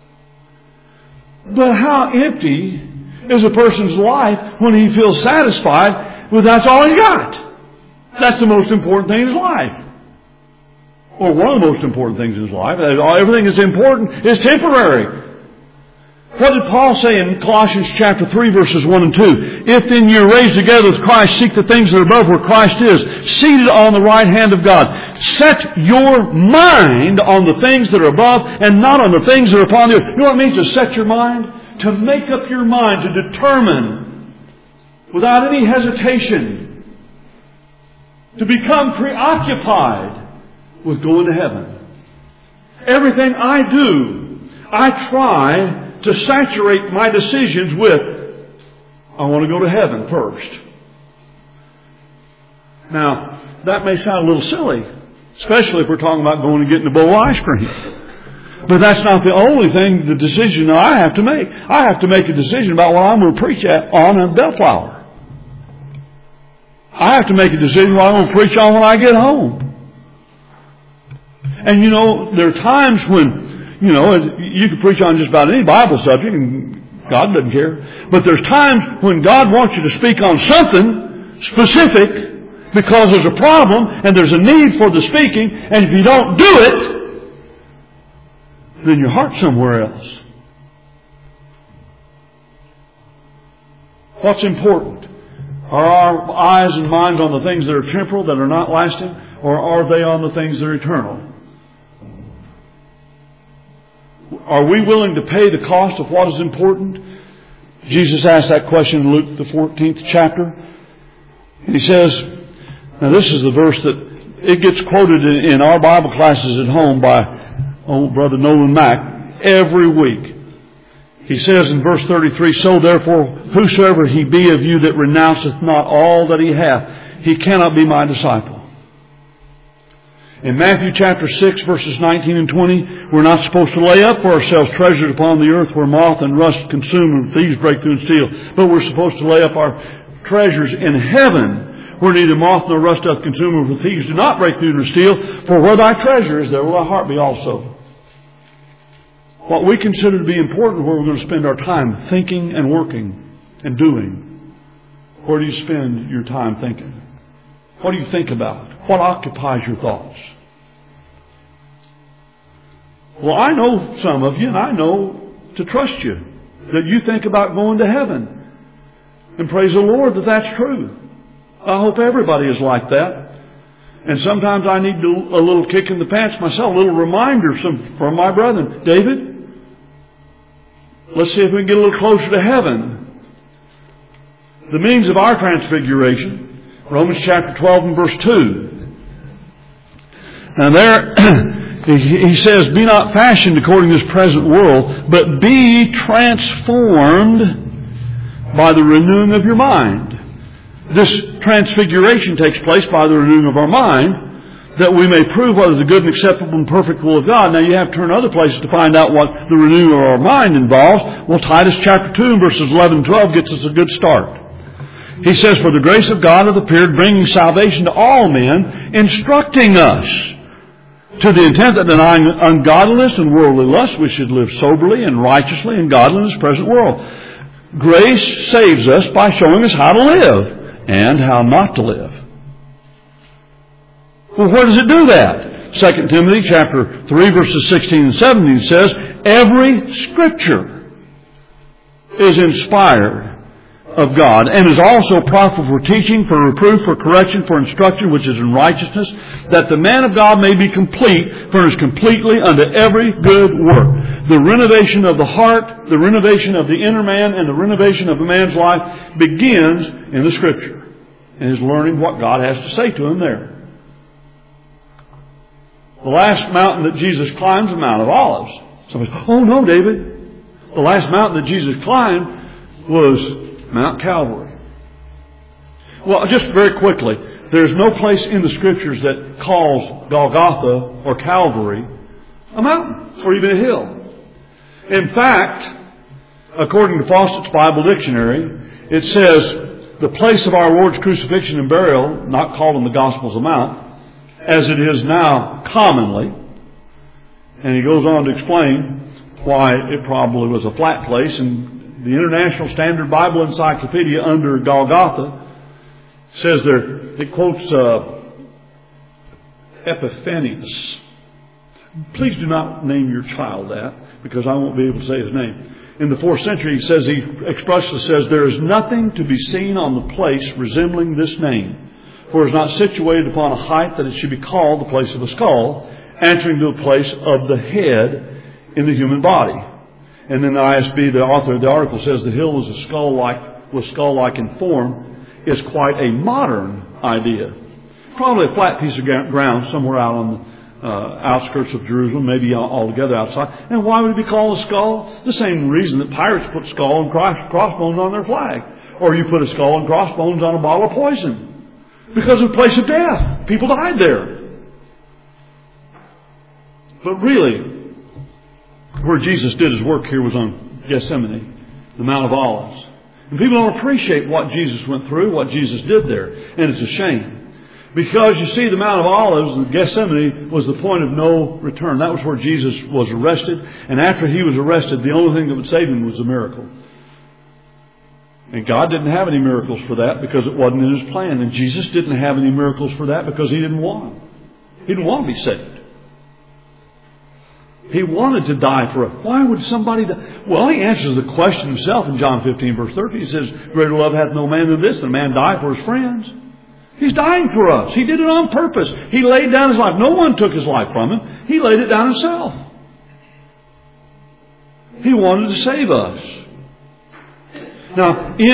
But how empty is a person's life when he feels satisfied with that's all he's got? That's the most important thing in his life. Or one of the most important things in his life. Everything that's important is temporary. What did Paul say in Colossians chapter 3 verses 1 and 2? If then you're raised together with Christ, seek the things that are above where Christ is, seated on the right hand of God. Set your mind on the things that are above and not on the things that are upon the earth. You know what it means to set your mind? To make up your mind, to determine without any hesitation, to become preoccupied with going to heaven. Everything I do, I try to saturate my decisions with, I want to go to heaven first. Now, that may sound a little silly, especially if we're talking about going and getting a bowl of ice cream. But that's not the only thing, the decision that I have to make. I have to make a decision about what I'm going to preach on Bellflower. I have to make a decision what I'm going to preach on when I get home. And you know, there are times when, you know, you can preach on just about any Bible subject and God doesn't care. But there's times when God wants you to speak on something specific because there's a problem and there's a need for the speaking. And if you don't do it, then your heart's somewhere else. What's important? Are our eyes and minds on the things that are temporal, that are not lasting? or are they on the things that are eternal? Are we willing to pay the cost of what is important? Jesus asked that question in Luke the 14th chapter. And He says, now this is the verse that it gets quoted in our Bible classes at home by old Brother Nolan Mack every week. He says in verse 33, so therefore, whosoever he be of you that renounceth not all that he hath, he cannot be my disciple. In Matthew chapter 6, verses 19 and 20, we're not supposed to lay up for ourselves treasures upon the earth where moth and rust consume and thieves break through and steal. But we're supposed to lay up our treasures in heaven where neither moth nor rust doth consume and where thieves do not break through nor steal. For where thy treasure is, there will thy heart be also. What we consider to be important, where we're going to spend our time thinking and working and doing. Where do you spend your time thinking? What do you think about? What occupies your thoughts? Well, I know some of you, and I know to trust you, that you think about going to heaven. And praise the Lord that that's true. I hope everybody is like that. And sometimes I need a little kick in the pants myself, a little reminder from my brethren. David, let's see if we can get a little closer to heaven. The means of our transfiguration, Romans chapter 12 and verse 2. And there he says, be not fashioned according to this present world, but be transformed by the renewing of your mind. This transfiguration takes place by the renewing of our mind, that we may prove what is the good and acceptable and perfect will of God. Now you have to turn other places to find out what the renewing of our mind involves. Well, Titus chapter 2 verses 11 and 12 gets us a good start. He says, for the grace of God hath appeared, bringing salvation to all men, instructing us to the intent that denying ungodliness and worldly lust, we should live soberly and righteously and godly in this present world. Grace saves us by showing us how to live and how not to live. Well, where does it do that? 2 Timothy chapter 3 verses 16 and 17 says, every Scripture is inspired of God, and is also profitable for teaching, for reproof, for correction, for instruction, which is in righteousness, that the man of God may be complete, furnished completely unto every good work. The renovation of the heart, the renovation of the inner man, and the renovation of a man's life begins in the Scripture, and is learning what God has to say to him there. The last mountain that Jesus climbed is the Mount of Olives. Somebody says, oh no, David. The last mountain that Jesus climbed was Mount Calvary. Well, just very quickly, there's no place in the Scriptures that calls Golgotha or Calvary a mountain or even a hill. In fact, according to Fawcett's Bible Dictionary, it says the place of our Lord's crucifixion and burial, not called in the Gospels a mount, as it is now commonly. And he goes on to explain why it probably was a flat place. And the International Standard Bible Encyclopedia under Golgotha says there, it quotes Epiphanius. Please do not name your child that, because I won't be able to say his name. In the 4th century, he says, he expressly says, there is nothing to be seen on the place resembling this name, for it is not situated upon a height that it should be called the place of a skull, answering to the place of the head in the human body. And then the ISB, the author of the article, says the hill was skull-like in form, is quite a modern idea. Probably a flat piece of ground somewhere out on the outskirts of Jerusalem, maybe altogether outside. And why would it be called a skull? The same reason that pirates put skull and crossbones on their flag. Or you put a skull and crossbones on a bottle of poison. Because of the place of death. People died there. But really, where Jesus did His work here was on Gethsemane, the Mount of Olives. And people don't appreciate what Jesus went through, what Jesus did there. And it's a shame. Because you see, the Mount of Olives, Gethsemane, was the point of no return. That was where Jesus was arrested. And after He was arrested, the only thing that would save Him was a miracle. And God didn't have any miracles for that because it wasn't in His plan. And Jesus didn't have any miracles for that because He didn't want them. He didn't want to be saved. He wanted to die for us. Why would somebody die? Well, He answers the question Himself in John 15, verse 30. He says, greater love hath no man than this, that a man die for his friends. He's dying for us. He did it on purpose. He laid down His life. No one took His life from Him. He laid it down Himself. He wanted to save us. Now,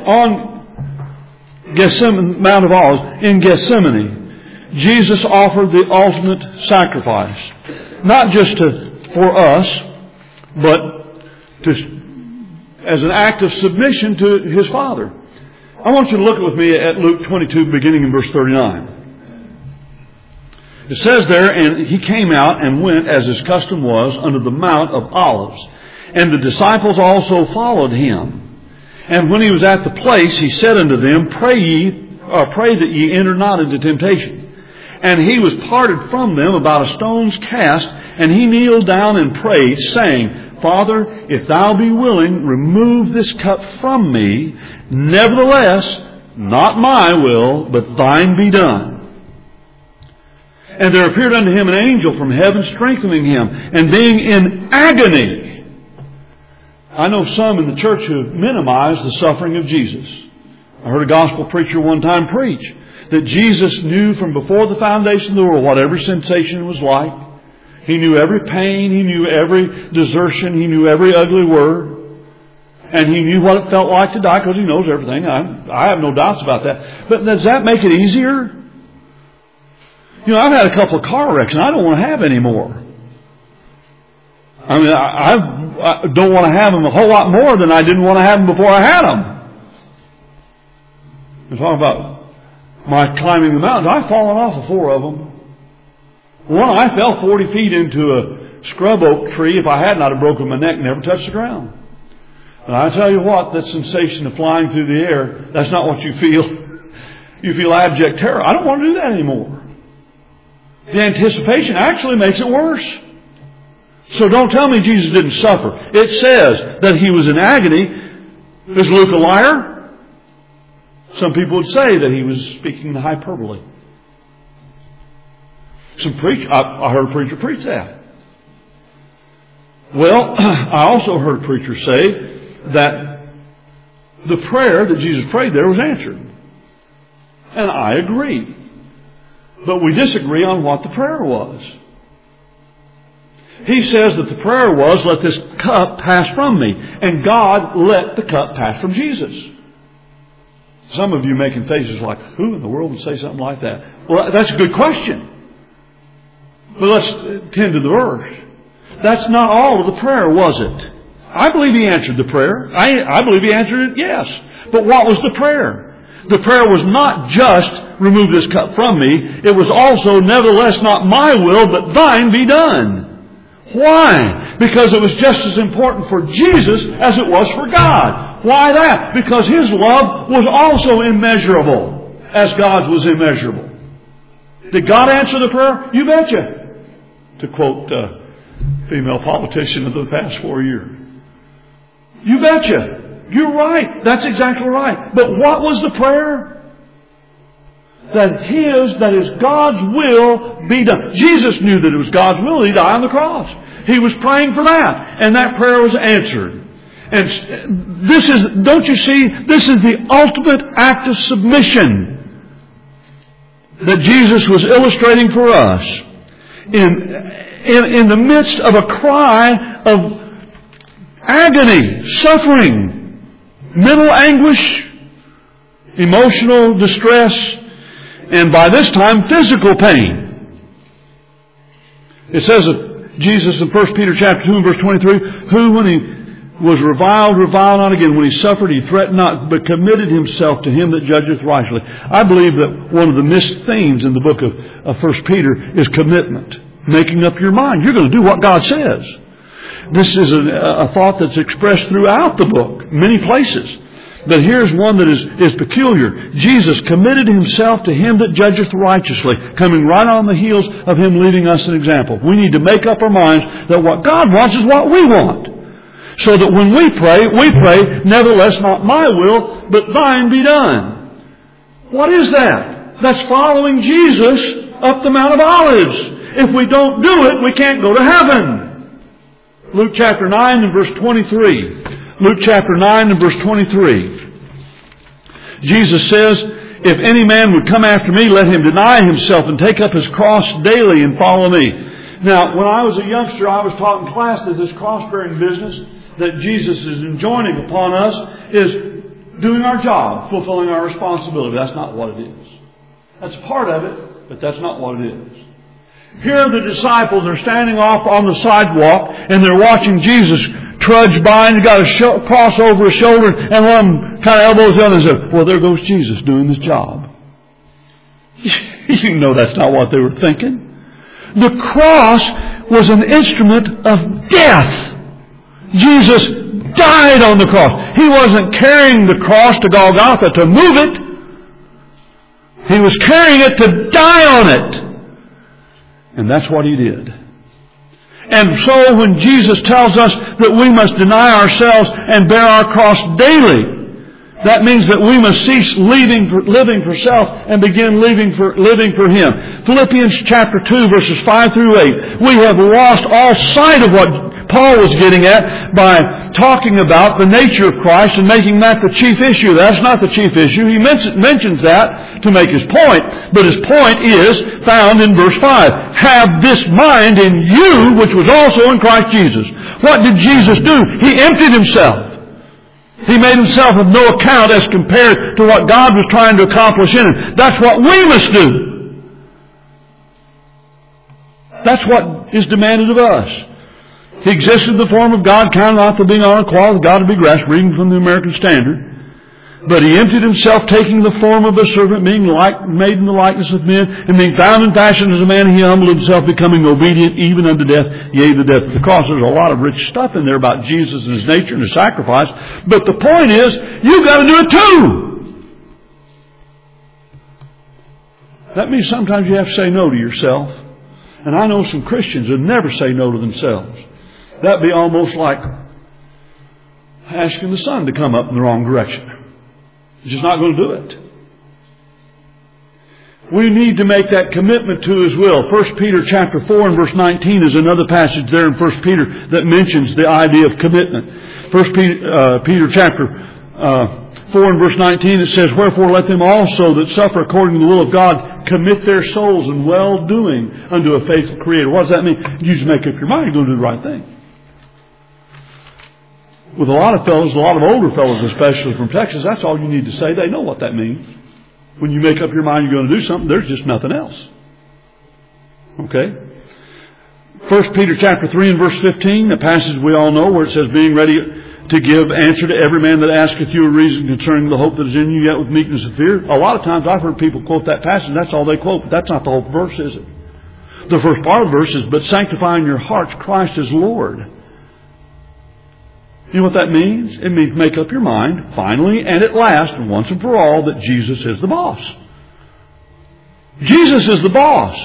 on Gethsemane, Mount of Olives, in Gethsemane, Jesus offered the ultimate sacrifice. Not just for us, but as an act of submission to His Father. I want you to look with me at Luke 22, beginning in verse 39. It says there, and He came out and went, as His custom was, unto the Mount of Olives. And the disciples also followed Him. And when He was at the place, He said unto them, Pray that ye enter not into temptation. And He was parted from them about a stone's cast, and He kneeled down and prayed, saying, Father, if Thou be willing, remove this cup from me. Nevertheless, not my will, but Thine be done. And there appeared unto Him an angel from heaven, strengthening Him, and being in agony. I know some in the church who have minimized the suffering of Jesus. I heard a gospel preacher one time preach that Jesus knew from before the foundation of the world what every sensation was like. He knew every pain. He knew every desertion. He knew every ugly word. And He knew what it felt like to die because He knows everything. I have no doubts about that. But does that make it easier? You know, I've had a couple of car wrecks and I don't want to have any more. I mean, I don't want to have them a whole lot more than I didn't want to have them before I had them. I'm talking about my climbing the mountains. I've fallen off of 4 of them. One, I fell 40 feet into a scrub oak tree. If I hadn't, I'd have broken my neck and never touched the ground. And I tell you what, that sensation of flying through the air, that's not what you feel. You feel abject terror. I don't want to do that anymore. The anticipation actually makes it worse. So don't tell me Jesus didn't suffer. It says that He was in agony. Is Luke a liar? Some people would say that he was speaking in hyperbole. I heard a preacher preach that. Well, I also heard a preacher say that the prayer that Jesus prayed there was answered. And I agree. But we disagree on what the prayer was. He says that the prayer was, let this cup pass from me. And God let the cup pass from Jesus. Some of you making faces like, who in the world would say something like that? Well, that's a good question. But let's tend to the verse. That's not all of the prayer, was it? I believe He answered the prayer. I believe He answered it, yes. But what was the prayer? The prayer was not just, remove this cup from me. It was also, nevertheless, not my will, but Thine be done. Why? Because it was just as important for Jesus as it was for God. Why that? Because His love was also immeasurable, as God's was immeasurable. Did God answer the prayer? You betcha. To quote a female politician of the past 4 years. You betcha. You're right. That's exactly right. But what was the prayer? That is God's will be done. Jesus knew that it was God's will. He died on the cross. He was praying for that. And that prayer was answered. And this is, don't you see, this is the ultimate act of submission that Jesus was illustrating for us. In the midst of a cry of agony, suffering, mental anguish, emotional distress, and by this time, physical pain. It says that Jesus in 1 Peter chapter 2 and verse 23, who when He was reviled not again. When He suffered, He threatened not, but committed Himself to Him that judgeth righteously. I believe that one of the missed themes in the book of 1 Peter is commitment. Making up your mind. You're going to do what God says. This is a thought that's expressed throughout the book, many places. But here's one that is peculiar. Jesus committed Himself to Him that judgeth righteously, coming right on the heels of Him leaving us an example. We need to make up our minds that what God wants is what we want. So that when we pray, nevertheless, not my will, but Thine be done. What is that? That's following Jesus up the Mount of Olives. If we don't do it, we can't go to heaven. Luke chapter 9 and verse 23. Luke chapter 9 and verse 23. Jesus says, If any man would come after me, let him deny himself and take up his cross daily and follow me. Now, when I was a youngster, I was taught in class that this cross-bearing business that Jesus is enjoining upon us is doing our job, fulfilling our responsibility. That's not what it is. That's part of it, but that's not what it is. Here the disciples are standing off on the sidewalk and they're watching Jesus trudge by, and he's got a cross over his shoulder, and one kind of elbows down and says, well, there goes Jesus doing his job. You know that's not what they were thinking. The cross was an instrument of death. Jesus died on the cross. He wasn't carrying the cross to Golgotha to move it. He was carrying it to die on it. And that's what He did. And so when Jesus tells us that we must deny ourselves and bear our cross daily, that means that we must cease living for self and begin living for Him. Philippians chapter 2 verses 5 through 8. We have lost all sight of what Paul was getting at by talking about the nature of Christ and making that the chief issue. That's not the chief issue. He mentions that to make his point, but his point is found in verse 5. Have this mind in you, which was also in Christ Jesus. What did Jesus do? He emptied Himself. He made Himself of no account as compared to what God was trying to accomplish in Him. That's what we must do. That's what is demanded of us. He existed in the form of God, counted not to being on a equality with God to be grasped, reading from the American Standard. But He emptied Himself, taking the form of a servant, being made in the likeness of men, and being found in fashion as a man, He humbled Himself, becoming obedient even unto death, yea, the death of the cross. There's a lot of rich stuff in there about Jesus and His nature and His sacrifice. But the point is, you've got to do it too. That means sometimes you have to say no to yourself. And I know some Christians that never say no to themselves. That'd be almost like asking the sun to come up in the wrong direction. It's just not going to do it. We need to make that commitment to His will. 1 Peter chapter 4 and verse 19 is another passage there in 1 Peter that mentions the idea of commitment. 1 Peter chapter 4 and verse 19 it says, wherefore let them also that suffer according to the will of God commit their souls in well-doing unto a faithful Creator. What does that mean? You just make up your mind you're going to do the right thing. With a lot of fellows, a lot of older fellows especially from Texas, that's all you need to say. They know what that means. When you make up your mind you're going to do something, there's just nothing else. Okay? 1 Peter chapter 3 and verse 15, a passage we all know where it says, being ready to give answer to every man that asketh you a reason concerning the hope that is in you, yet with meekness and fear. A lot of times I've heard people quote that passage, that's all they quote, but that's not the whole verse, is it? The first part of the verse is, but sanctifying your hearts Christ as Lord. You know what that means? It means make up your mind, finally and at last, and once and for all, that Jesus is the boss. Jesus is the boss.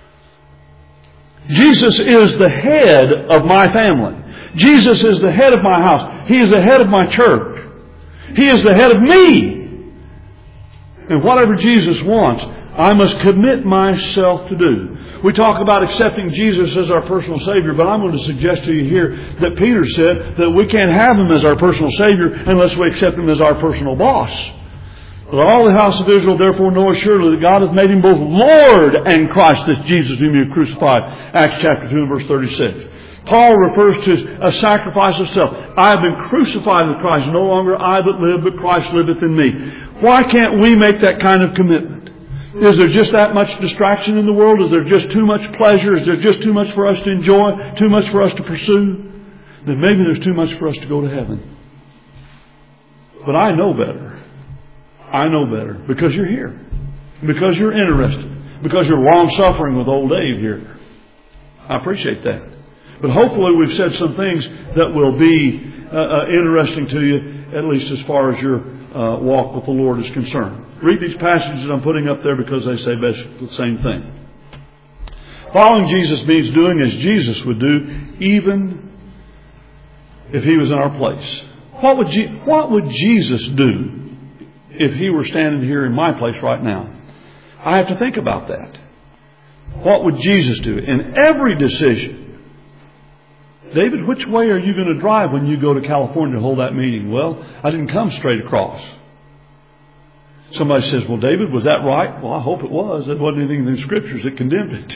Jesus is the head of my family. Jesus is the head of my house. He is the head of my church. He is the head of me. And whatever Jesus wants, I must commit myself to do. We talk about accepting Jesus as our personal Savior, but I'm going to suggest to you here that Peter said that we can't have Him as our personal Savior unless we accept Him as our personal boss. Let all the house of Israel therefore know assuredly that God hath made Him both Lord and Christ, this Jesus whom you have crucified. Acts chapter 2 and verse 36. Paul refers to a sacrifice of self. I have been crucified with Christ. No longer I that live, but Christ liveth in me. Why can't we make that kind of commitment? Is there just that much distraction in the world? Is there just too much pleasure? Is there just too much for us to enjoy? Too much for us to pursue? Then maybe there's too much for us to go to heaven. But I know better. I know better. Because you're here. Because you're interested. Because you're long-suffering with old Dave here. I appreciate that. But hopefully we've said some things that will be interesting to you, at least as far as your walk with the Lord is concerned. Read these passages I'm putting up there because they say basically the same thing. Following Jesus means doing as Jesus would do, even if He was in our place. What would Jesus do if He were standing here in my place right now? I have to think about that. What would Jesus do? In every decision. David, which way are you going to drive when you go to California to hold that meeting? Well, I didn't come straight across. Somebody says, well, David, was that right? Well, I hope it was. There wasn't anything in the Scriptures that condemned it.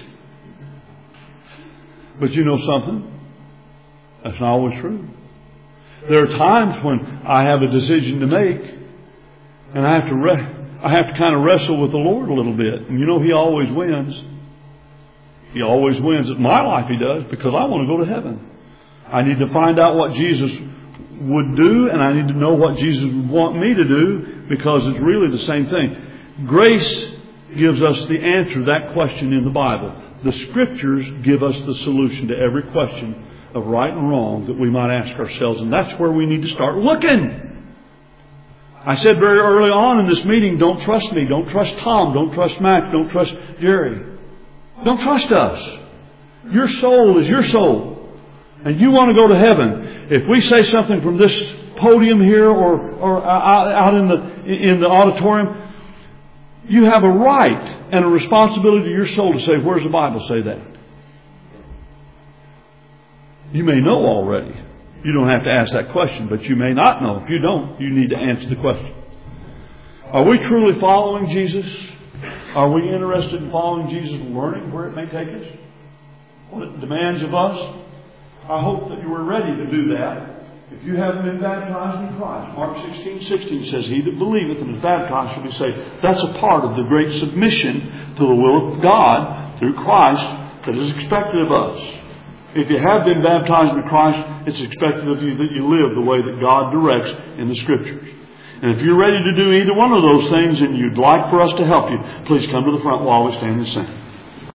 But you know something? That's not always true. There are times when I have a decision to make, and I have to kind of wrestle with the Lord a little bit. And you know, He always wins. He always wins. In my life He does, because I want to go to heaven. I need to find out what Jesus would do, and I need to know what Jesus would want me to do, because it's really the same thing. Grace gives us the answer to that question in the Bible. The Scriptures give us the solution to every question of right and wrong that we might ask ourselves. And that's where we need to start looking. I said very early on in this meeting, don't trust me. Don't trust Tom. Don't trust Mac. Don't trust Jerry. Don't trust us. Your soul is your soul. And you want to go to heaven. If we say something from this podium here or out in the auditorium, you have a right and a responsibility to your soul to say, where's the Bible say that? You may know already. You don't have to ask that question, but you may not know. If you don't, you need to answer the question. Are we truly following Jesus? Are we interested in following Jesus and learning where it may take us? What it demands of us? I hope that you are ready to do that. If you haven't been baptized in Christ, Mark 16:16 says, he that believeth and is baptized shall be saved. That's a part of the great submission to the will of God through Christ that is expected of us. If you have been baptized in Christ, it's expected of you that you live the way that God directs in the Scriptures. And if you're ready to do either one of those things and you'd like for us to help you, please come to the front while we stand and sing.